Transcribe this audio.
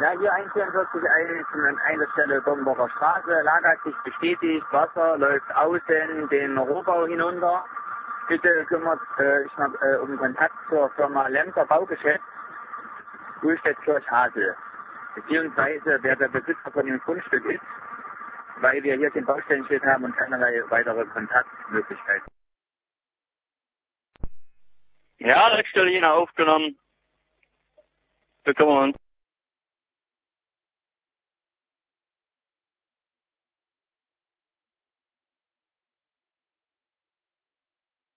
Ja, hier 144 an einer Stelle Dombacher Straße, Lage hat sich bestätigt, Wasser läuft außen den Rohbau hinunter. Bitte kümmert euch noch um Kontakt zur Firma Lemser Baugeschäft, Ulstedt-Kirch Hasel. Beziehungsweise wer der Besitzer von dem Grundstück ist, weil wir hier den Baustellenschild haben und keinerlei weitere Kontaktmöglichkeiten. Ja, Rückstelle Ihnen aufgenommen. Wir kümmern uns.